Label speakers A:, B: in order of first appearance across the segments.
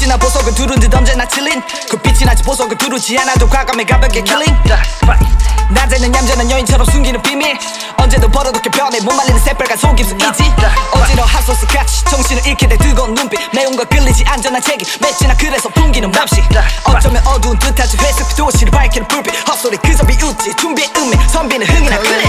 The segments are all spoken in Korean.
A: 빛이나 보석은 두른 듯 언제나 칠린 그 빛이 나지 보석은 두르지 않아도 과감해 가볍게 킬링 낮에는 얌전한 여인처럼 숨기는 비밀 언제도 버릇없게 변해 못 말리는 새빨간 속임수이지 어지러운 핫소스 같이 정신을 잃게 돼 뜨거운 눈빛 매운 거 끌리지 안전한 책임 맺지나 그래서 풍기는 맘씨 어쩌면 어두운 듯하지 회색 도시를 밝히는 불빛 헛소리 그저 비웃지 준비의 음미 선비는 흥이나 그래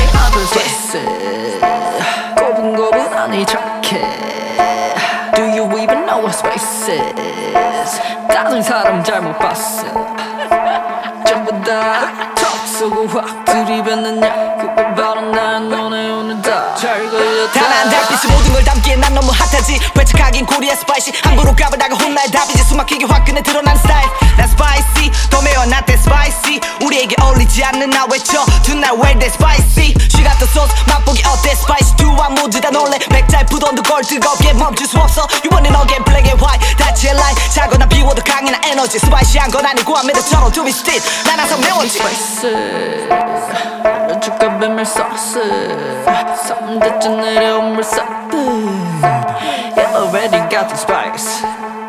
B: 고분고분 아니 착해 Do you even know what space is 다른 사람 잘못 봤어 전부 다턱 쏘고 확 들이뱉느냐 그게 바로 난 너네 오늘 다 잘 걸렸다
A: 단한 달빛이 모든 걸 담기에 난 너무 핫하지 배척하긴 코리아 스파이시 함부로 까불다가 혼날 답이지 숨막히게 화끈해 드러나는 스타일 난 스파이시 더 매워 not that spicy 우리에게 어울리지 않는 나 외쳐 Tonight where that spicy She got the sauce 맛보기 어때 spicy 두와 모두 다 놀래 백잘 부던도 걸 뜨겁게 멈출 수 없어 You want it again black and white that's your life 자거나 비워도 강인한 에너지 스파이시한 건 아니고 아메드처럼 to be still 난 항상 매웠지
B: 스파이스 멸죽과 배밀 소스 3대째 내려온 물사드 You already got the spice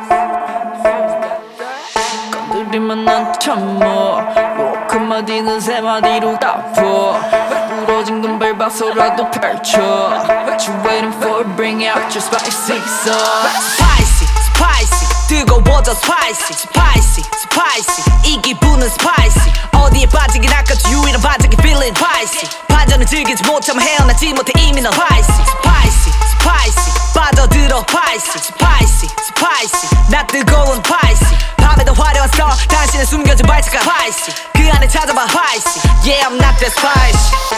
B: 건드리면 난 참어 욕 한마디는 세 마디로 덮어 부러진 건 밟아서라도 펼쳐 What you waiting for? Bring out your spicy sauce
A: Spicy, spicy 뜨거워져 spicy, spicy, spicy 이 기분은 spicy 어디에 빠지긴 아까도 유일한 반짝이 feeling spicy 반전을 즐기지 못하면 헤어나지 못해 이미 넌 spicy, spicy, spicy 빠져들어 spicy, spicy, spicy 나 뜨거운 spicy 밤에도 화려한 star 당신의 숨겨진 발자국 spicy 그 안에 찾아봐 spicy Yeah I'm not that spicy